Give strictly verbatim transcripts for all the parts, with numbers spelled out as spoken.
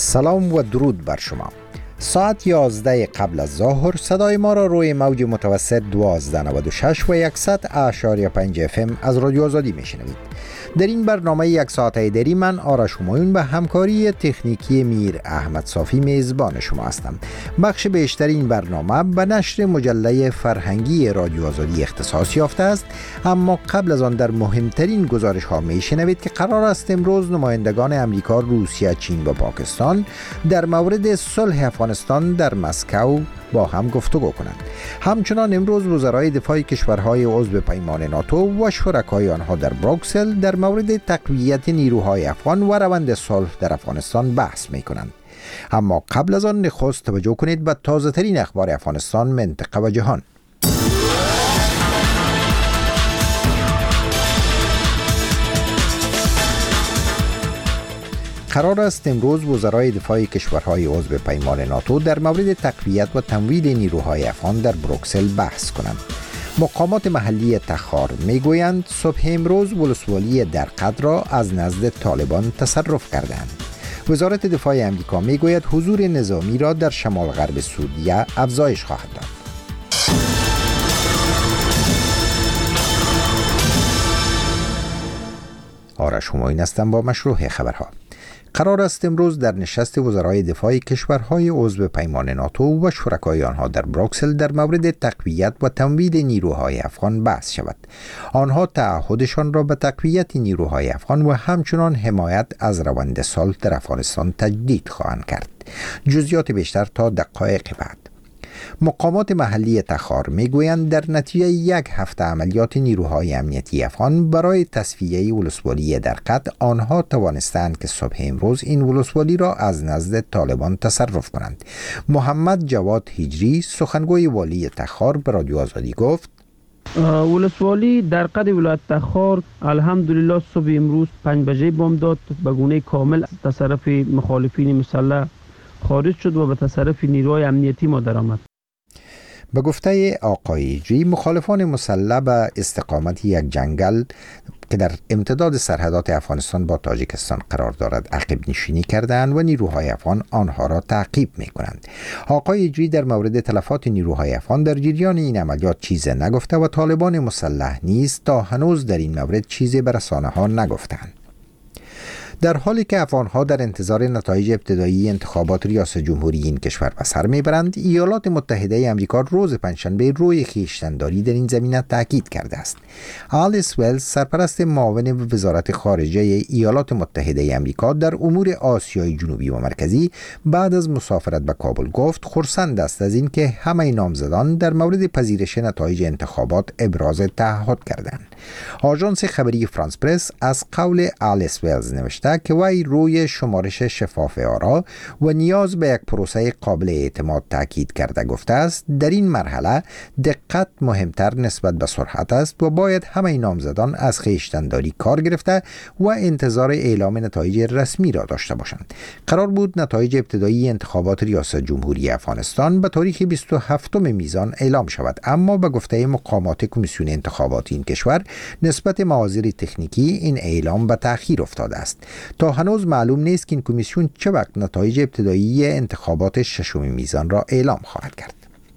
سلام و درود بر شما. ساعت یازده قبل از ظهر صدای ما را روی موج متوسط دوازده نود و شش و صد اشاریه پنج اف ام از رادیو آزادی میشنوید. در این برنامه یک ساعته دیری من آرش همایون به همکاری تکنیکی میر احمد صافی میزبان شما هستم. بخش بیشتر این برنامه به نشر مجله فرهنگی رادیو آزادی اختصاص یافته است، اما قبل از آن در مهمترین گزارش ها میشنوید که قرار است امروز نمایندگان امریکا، روسیه، چین و پاکستان در مورد صلح افغانستان در مسکو با هم گفتگو کنند. همچنان امروز وزرای دفاع کشورهای عضو پیمان ناتو و شرکای آنها در بروکسل در مورد تقویت نیروهای افغان و روند صلح در افغانستان بحث می کنند. اما قبل از آن نخست توجه کنید به تازه ترین اخبار افغانستان، منطقه و جهان. قرار است امروز وزرای دفاع کشورهای عضو پیمان ناتو در مورد تقویت و تمویل نیروهای افغان در بروکسل بحث کنند. مقامات محلی تخار میگویند صبح امروز ولسوالی درقد را از نزد طالبان تصرف کردند. وزارت دفاع امریکا میگوید حضور نظامی را در شمال غرب سوریه افزایش خواهد داد. آرش همایون هستم با مشروع خبرها. قرار است امروز در نشست وزرای دفاع کشورهای عضو پیمان ناتو و شرکای آنها در بروکسل در مورد تقویت و تمویل نیروهای افغان بحث شود. آنها تعهدشان را به تقویت نیروهای افغان و همچنان حمایت از روند صلح در افغانستان تجدید خواهند کرد. جزئیات بیشتر تا دقایق بعد. مقامات محلی تخار میگویند در نتیجه یک هفته عملیات نیروهای امنیتی افغان برای تصفیه ولسوالی درقد، آنها توانستند که صبح امروز این ولسوالی را از نزد طالبان تصرف کنند. محمد جواد هجری، سخنگوی والی تخار، به رادیو آزادی گفت: ولسوالی درقد ولایت تخار الحمدلله صبح امروز پنج بجه بامداد به گونه کامل تصرف مخالفین مسلح خارج شد و به تصرف نیروهای امنیتی ما درآمد. به گفته آقای هجری، مخالفان مسلح به استقامت یک جنگل که در امتداد سرحدات افغانستان با تاجیکستان قرار دارد عقب نشینی کردند و نیروهای افغان آنها را تعقیب می کنند. آقای هجری در مورد تلفات نیروهای افغان در جریان این عملیات چیزی نگفته و طالبان مسلح نیز تا هنوز در این مورد چیزی به رسانه ها نگفتند. در حالی که افغان‌ها در انتظار نتایج ابتدایی انتخابات ریاست جمهوری این کشور به سر میبرند، ایالات متحده آمریکا روز پنجشنبه روی خویشتن‌داری در این زمینه تاکید کرده است. آلیس ولز، سرپرست معاون وزارت خارجه ایالات متحده آمریکا در امور آسیای جنوبی و مرکزی، بعد از مسافرت به کابل گفت خرسند است از اینکه همه نامزدان در مورد پذیرش نتایج انتخابات ابراز تعهد کردند. آژانس خبری فرانس پرس از قول آلیس ولز نوشته که وی روی شمارش شفاف آرا و نیاز به یک پروسه قابل اعتماد تاکید کرده گفته است در این مرحله دقت مهمتر نسبت به سرعت است و باید همه نامزدان از خویشتن‌داری کار گرفته و انتظار اعلام نتایج رسمی را داشته باشند. قرار بود نتایج ابتدایی انتخابات ریاست جمهوری افغانستان به تاریخ بیست و هفتم میزان اعلام شود، اما به گفته مقامات کمیسیون انتخابات این کشور نسبت معاذیر تکنیکی این اعلام به تأخیر افتاده است. تا هنوز معلوم نیست که این کمیسیون چه وقت نتایج ابتدایی انتخابات ششم میزان را اعلام خواهد کرد.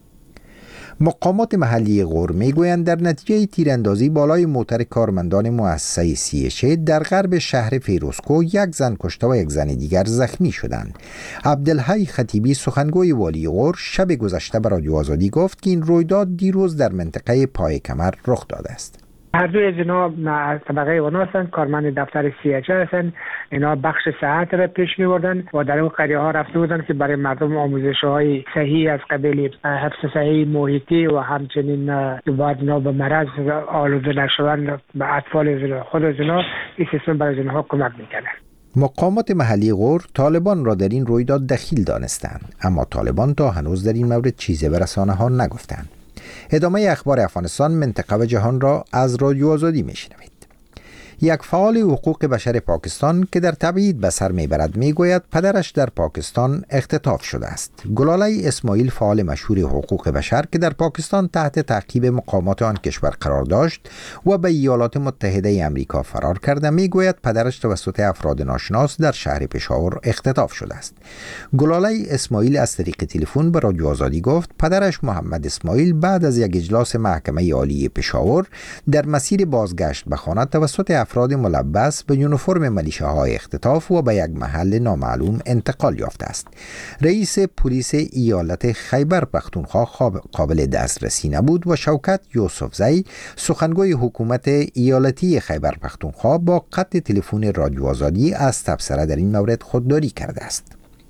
مقامات محلی غور میگویند در نتیجه تیراندازی بالای موتر کارمندان مؤسسه سی اچ ای در غرب شهر فیروزکو یک زن کشته و یک زن دیگر زخمی شدند. عبدالحی خطیبی، سخنگوی والی غور، شب گذشته به رادیو آزادی گفت که این رویداد دیروز در منطقه پای کمر رخ داده است. هر دوی از اینا از طبقه اونا هستند، کارمند دفتر سی اچ هستند. اینا بخش صحت را پیش می‌بردند و در اون قریه ها رفته بودند که برای مردم آموزش‌های صحیح از قبیل حفظ صحیح محیطی و همچنین باید اینا به مرض آلوده نشوند به اطفال خود از اینا این سیستم برای اینها کمک می‌کنه. مقامات محلی غور طالبان را در این رویداد دخیل دانستند، اما طالبان تا هنوز در این مورد چیزی به رسانه‌ها نگفتند. ادامه اخبار افغانستان، منطقه و جهان را از رادیو آزادی میشنوید. یک فعال حقوق بشر پاکستان که در تبعید به سر میبرد میگوید پدرش در پاکستان اختطاف شده است. گلالای اسماعیل، فعال مشهور حقوق بشر که در پاکستان تحت تعقیب مقامات آن کشور قرار داشت و به ایالات متحده آمریکا فرار کرده، میگوید پدرش توسط افراد ناشناس در شهر پشاور اختطاف شده است. گلالای اسماعیل از طریق تلفن به رادیو آزادی گفت پدرش محمد اسماعیل بعد از یک اجلاس محکمه عالی پشاور در مسیر بازگشت به خانه توسط افراد ملبس به یونیفرم ملیشه‌های اختطاف و به یک محل نامعلوم انتقال یافته است. رئیس پلیس ایالت خیبر پختونخوا قابل دسترسی نبود و شوکت یوسفزی، سخنگوی حکومت ایالتی خیبر پختونخوا، با قطع تلفن رادیو آزادی از تبصره در این مورد خودداری کرده است.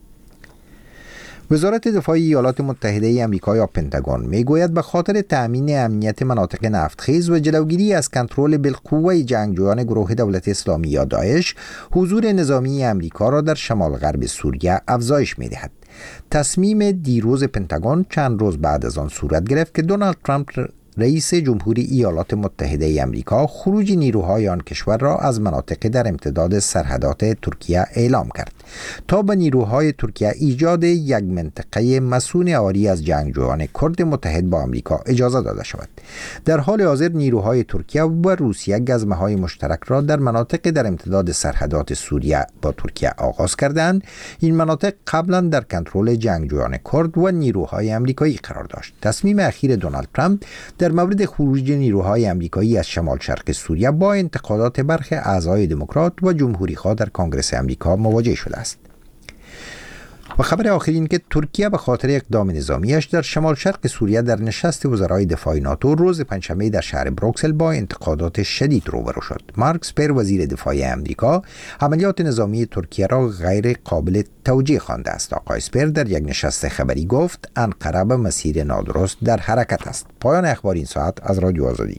وزارت دفاع ایالات متحده آمریکا یا پنتاگون میگوید به خاطر تأمین امنیت مناطق نفتخیز و جلوگیری از کنترل بالقوه جنگجویان گروه دولت اسلامی یا داعش، حضور نظامی آمریکا را در شمال غرب سوریه افزایش می‌دهد. تصمیم دیروز پنتاگون چند روز بعد از آن صورت گرفت که دونالد ترامپ رئیس جمهوری ایالات متحده آمریکا خروج نیروهای آن کشور را از مناطق در امتداد سرحدات ترکیه اعلام کرد تا به نیروهای ترکیه ایجاد یک منطقه مسون عاری از جنگجویان کرد متحد با آمریکا اجازه داده شود. در حال حاضر نیروهای ترکیه و روسیه گزمه‌های مشترک را در مناطق در امتداد سرحدات سوریه با ترکیه آغاز کردند. این مناطق قبلا در کنترل جنگجویان کرد و نیروهای آمریکایی قرار داشت. تصمیم اخیر دونالد ترامپ در مورد خروج نیروهای آمریکایی از شمال شرق سوریه با انتقادات برخی اعضای دموکرات و جمهوری‌خواه در کنگره آمریکا مواجه شده است. و خبر آخر این که ترکیه به خاطر اقدام نظامیش در شمال شرق سوریه در نشست وزرای دفاع ناتو روز پنجشنبه در شهر بروکسل با انتقادات شدید روبرو شد. مارک اسپر، وزیر دفاع آمریکا، عملیات نظامی ترکیه را غیر قابل توجیه خوانده است. آقای اسپر در یک نشست خبری گفت انقره به مسیر نادرست در حرکت است. پایان اخبار این ساعت از رادیو آزادی.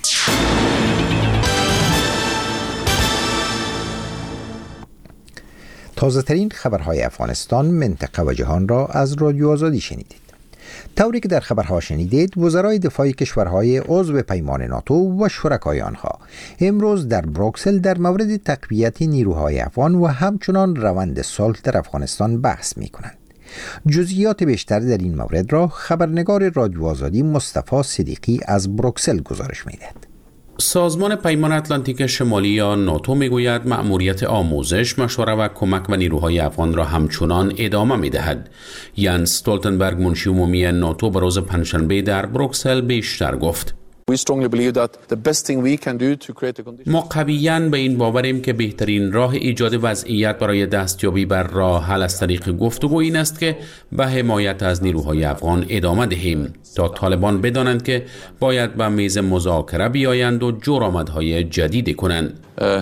تازه ترین خبرهای افغانستان، منطقه و جهان را از رادیو آزادی شنیدید. طوری که در خبرها شنیدید، وزرای دفاع کشورهای عضو پیمان ناتو و شرکای آنها امروز در بروکسل در مورد تقویت نیروهای افغان و همچنان روند صلح در افغانستان بحث می کنند. جزئیات بیشتر در این مورد را خبرنگار رادیو آزادی مصطفی صدیقی از بروکسل گزارش می دهد. سازمان پیمان اتلانتیک شمالی یا ناتو میگوید مأموریت آموزش، مشوره و کمک به نیروهای افغان را همچنان ادامه میدهد. ینس استولتنبرگ، منشی عمومی ناتو، به روز پنجشنبه در بروکسل بیشتر گفت. ما قویاً به این باوریم که بهترین راه ایجاد وضعیت برای دستیابی بر راه حل از طریق گفتگو این است که به حمایت از نیروهای افغان ادامه دهیم تا طالبان بدانند که باید به میز مذاکره بیایند و جرآمدهای جدیدی کنند.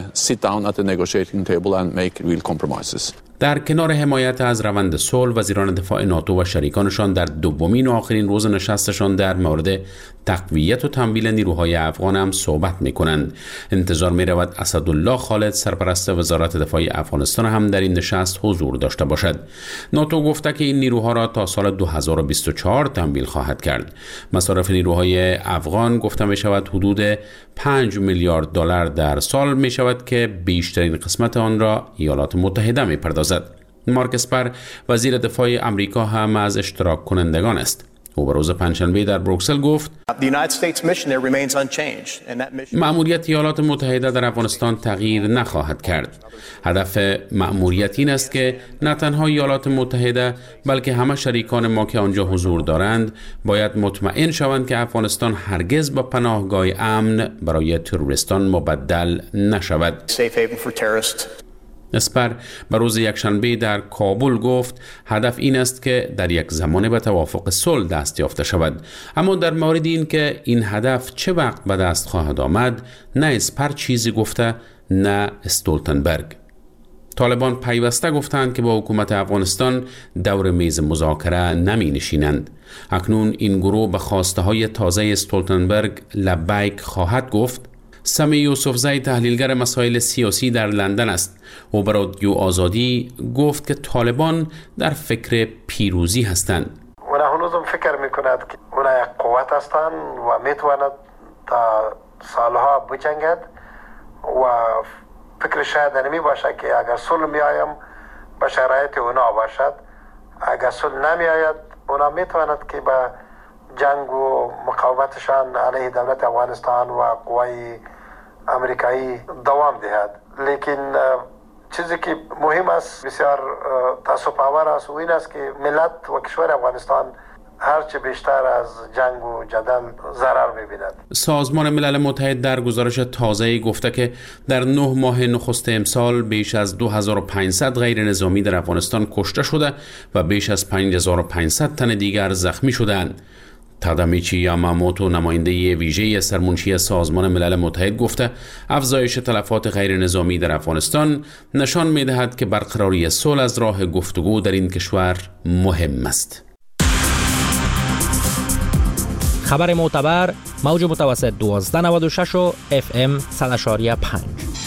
در کنار حمایت از روند صلح، وزیران دفاع ناتو و شریکانشان در دومین و آخرین روز نشستشان در مورد تقویت و تمویل نیروهای افغان هم صحبت می‌کنند. انتظار می‌رود اسدالله خالد، سرپرست وزارت دفاع افغانستان، هم در این نشست حضور داشته باشد. ناتو گفته که این نیروها را تا سال دو هزار و بیست و چهار تمویل خواهد کرد. مصارف نیروهای افغان گفته می‌شود حدود پنج میلیارد دلار در سال می‌شود که بیشترین قسمت آن را ایالات متحده می‌پردازد. مارک اسپر، وزیر دفاع آمریکا، هم از اشتراک کنندگان است. او به روز پنجشنبه در بروکسل گفت مأموریت ایالات متحده در افغانستان تغییر نخواهد کرد. هدف مأموریت این است که نه تنها ایالات متحده بلکه همه شریکان ما که آنجا حضور دارند باید مطمئن شوند که افغانستان هرگز به پناهگاه امن برای تروریستان مبدل نشود. اسپر به روز یکشنبه در کابل گفت هدف این است که در یک زمان به توافق صلح دست یافته شود، اما در مورد این که این هدف چه وقت به دست خواهد آمد، نه اسپر چیزی گفته نه استولتنبرگ. طالبان پیوسته گفتند که با حکومت افغانستان دور میز مذاکره نمی نشینند. اکنون این گروه به خواسته های تازه استولتنبرگ لبیک خواهد گفت. سمی یوسفزی، تحلیلگر مسائل سیاسی در لندن است. او به رادیو آزادی گفت که طالبان در فکر پیروزی هستند. اونا هنوزم فکر میکند که اونا یک قوت هستند و میتواند تا سالها بجنگد و فکر شاید نمی باشه که اگر صلح می آیم به شرایط اونا باشد. اگر صلح نمی آید اونا می تواند که به جنگ و مقاومتشان علیه دولت افغانستان و قوای امریکایی دوام دهد. لیکن چیزی که مهم است، بسیار تاسف آور است، و این است که ملت و کشور افغانستان هرچه بیشتر از جنگ و جدل ضرر می‌بیند. سازمان ملل متحد در گزارش تازه‌ای گفته که در نه ماه نخست امسال بیش از دو هزار و پانصد غیر نظامی در افغانستان کشته شده و بیش از پنج هزار و پانصد تن دیگر زخمی شدند. تادامیچی یاماموتو، نماینده ویژه سرمنشی سازمان ملل متحد، گفته افزایش تلفات غیر نظامی در افغانستان نشان می‌دهد که برقراری صلح از راه گفتگو در این کشور مهم است. خبر معتبر، موج متوسط دوازده نود و شش و اف ام صد و پنج.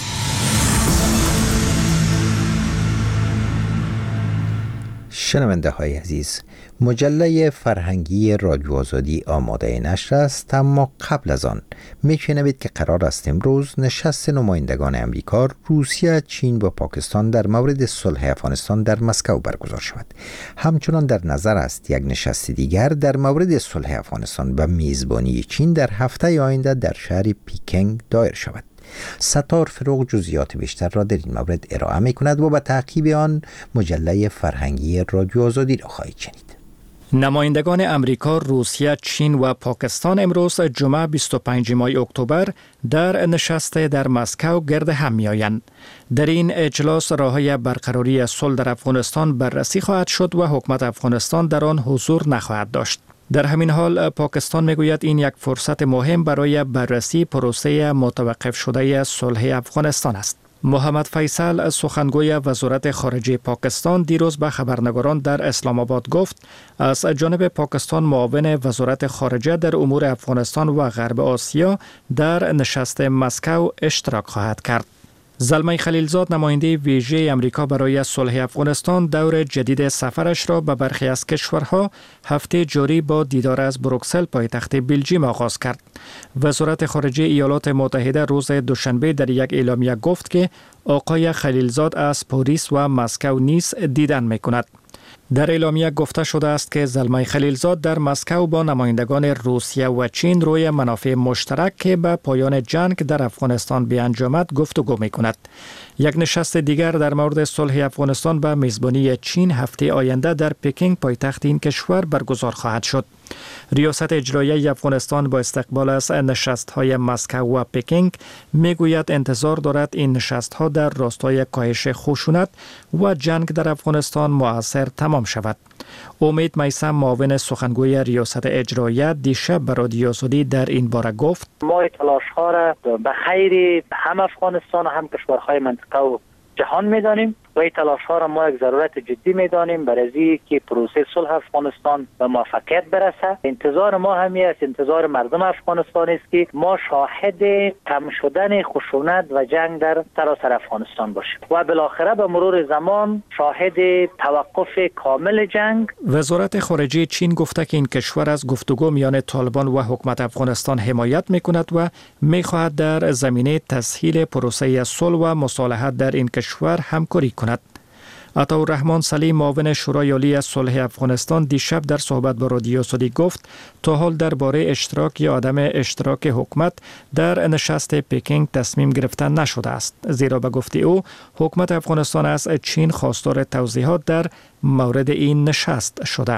شنونده های عزیز، مجله فرهنگی رادیو آزادی آماده نشر است، اما قبل از آن میشنوید که قرار است امروز نشست نمایندگان امریکا، روسیه، چین و پاکستان در مورد صلح افغانستان در مسکو برگزار شود. همچنان در نظر است یک نشست دیگر در مورد صلح افغانستان به میزبانی چین در هفته آینده در شهر پکینگ دایر شود. ستار فروغ جزئیات بیشتر را در این مورد ارائه می کند و به تعقیب آن مجله فرهنگی رادیو آزادی را خواهید شنید. نمایندگان امریکا، روسیه، چین و پاکستان امروز جمعه بیست و پنجم ماه اکتبر در نشست در مسکو گرد هم می‌آیند. در این اجلاس راه‌های برقراری صلح در افغانستان بررسی خواهد شد و حکومت افغانستان در آن حضور نخواهد داشت. در همین حال پاکستان میگوید این یک فرصت مهم برای بررسی پروسه متوقف شده صلح افغانستان است. محمد فیصل، سخنگوی وزارت خارجه پاکستان، دیروز به خبرنگاران در اسلام آباد گفت از جانب پاکستان معاون وزارت خارجه در امور افغانستان و غرب آسیا در نشست مسکو اشتراک خواهد کرد. زلمه خلیلزاد، نماینده ویژه امریکا برای صلح افغانستان، دور جدید سفرش را به برخی از کشورها هفته جاری با دیدار از بروکسل پایتخت بلژیم آغاز کرد. وزارت خارجه ایالات متحده روز دوشنبه در یک اعلامیه گفت که آقای خلیلزاد از پاریس و مسکو نیز دیدن می‌کند. در اعلامیه گفته شده است که زلمه خلیلزاد در مسکو با نمایندگان روسیه و چین روی منافع مشترک که به پایان جنگ در افغانستان بیانجامد گفتگو می‌کند. یک نشست دیگر در مورد صلح افغانستان به میزبانی چین هفته آینده در پکینگ پایتخت این کشور برگزار خواهد شد. ریاست اجرایی افغانستان با استقبال از نشست‌های مسکو و پکینگ میگوید انتظار دارد این نشست‌ها در راستای کاهش خشونت و جنگ در افغانستان مؤثر تمام شود. امید میثم، معاون سخنگوی ریاست اجرایی، دیشب به رادیو آزادی در این باره گفت ما تلاش‌ها را به خیر هم افغانستان و هم کشورهای منطقه و جهان می‌دانیم و این تلاش‌ها را ما یک ضرورت جدی می‌دانیم برای اینکه که پروسه صلح افغانستان به موفقیت برسه. انتظار ما همی است، انتظار مردم افغانستان است که ما شاهد کم شدن خشونت و جنگ در سراسر افغانستان باشیم و بالاخره به مرور زمان شاهد توقف کامل جنگ. وزارت خارجه چین گفته که این کشور از گفتگو میان طالبان و حکومت افغانستان حمایت می‌کند و می‌خواهد در زمینه تسهیل پروسه صلح و مصالحت در این کشور همکاری کند. عطاالرحمن سلیم، معاون شورای عالی صلح افغانستان، دیشب در صحبت با رادیو آزادی گفت تا حال درباره اشتراک یا عدم اشتراک حکومت در نشست پکینگ تصمیم گرفتن نشده است، زیرا به گفته او حکومت افغانستان از چین خواستار توضیحات در مورد این نشست شده.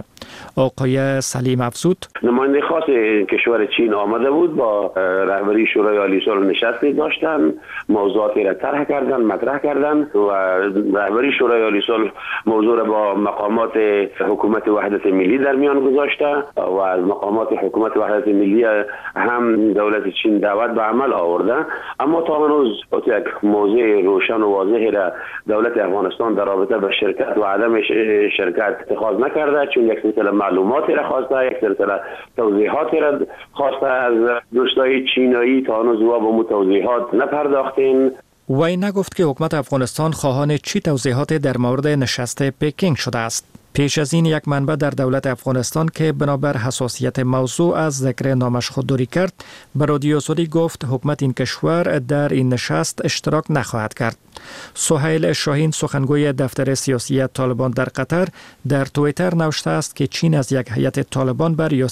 آقای سلیم افزود: نماینده خاص کشور چین آمده بود، با رهبری شورای عالی صلح نشستی داشتن، موضوعاتی را طرح کردن، مطرح کردن و رهبری شورای عالی صلح موضوع را با مقامات حکومت وحدت ملی در میان گذاشته و از مقامات حکومت وحدت ملی هم دولت چین دعوت به عمل آورده، اما تا هنوز یک موضوع روشن و واضحی را دولت افغانستان در رابطه با شرکت و عدم شرکت اتخاذ نکرده، چون یک سلسله معلوماتی را خواسته، یک سلسله توضیحاتی را خواسته از دوستای چینایی، تا هنوز و به مو توضیحات نپرداختین. وی نگفت که حکومت افغانستان خواهان چی توضیحات در مورد نشست پکینگ شده است. پیش از این یک منبع در دولت افغانستان که بنابر حساسیت موضوع از ذکر نامش خودداری کرد به رادیو سعودی گفت حکومت این کشور در این نشست اشتراک نخواهد کرد. سهیل شاهین سخنگوی دفتر سیاسی طالبان در قطر در توییتر نوشته است که چین از یک هیئت طالبان بر